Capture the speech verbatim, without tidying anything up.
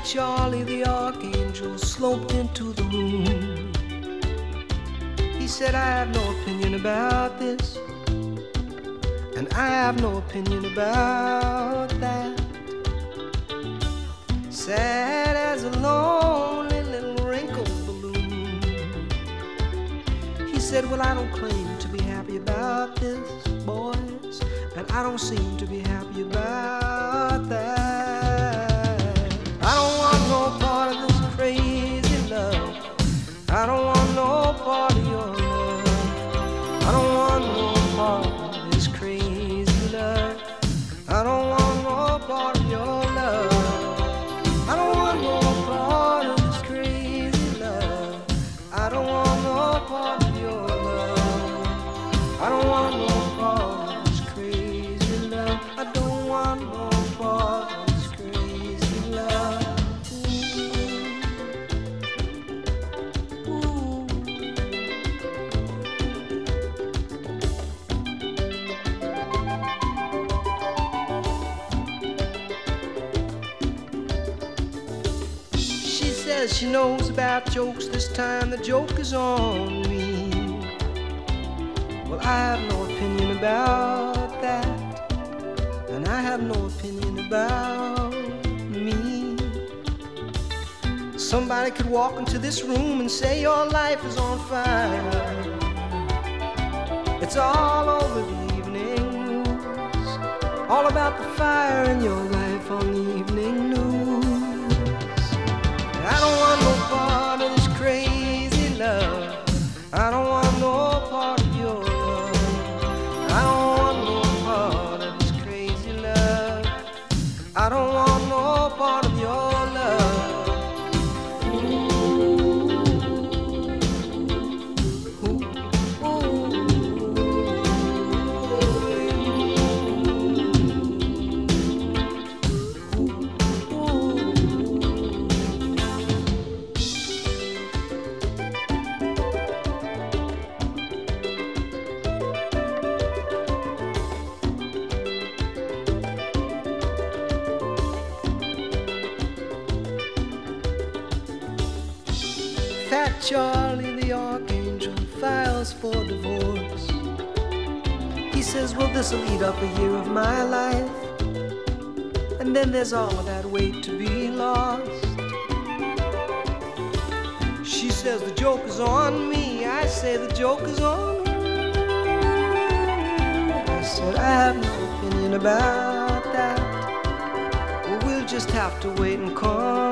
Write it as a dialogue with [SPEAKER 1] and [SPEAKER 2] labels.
[SPEAKER 1] Charlie the Archangel sloped into the room. He said, I have no opinion about this, and I have no opinion about that. Sad as a lonely little wrinkled balloon. He said, well, I don't claim to be happy about this, boys, and I don't seem to be happy about that. I don't want no part of this crazy love. I don't want no part of your love. I don't want no part of this crazy love. I don't want no part of your love. I don't want no part of this crazy love. I don't want no part of your love. I don't want no part of this crazy love. I don't want no part of this crazy love. Ooh. Ooh. She says she knows about jokes. This time the joke is on me. Well, I have no opinion about that, and I have no opinion about me. Somebody could walk into this room and say your life is on fire. It's all over the evening news, all about the fire in your life on the evening news. I don't want no part of this crazy love. I don't want no part of your love. I don't want no part of this crazy love. I don't want no part of your love. Fat Charlie the Archangel files for divorce. He says, well, this'll eat up a year of my life, and then there's all of that weight to be lost. She says the joke is on me. I say the joke is on her. I said I have no opinion about that. Well, we'll just have to wait and come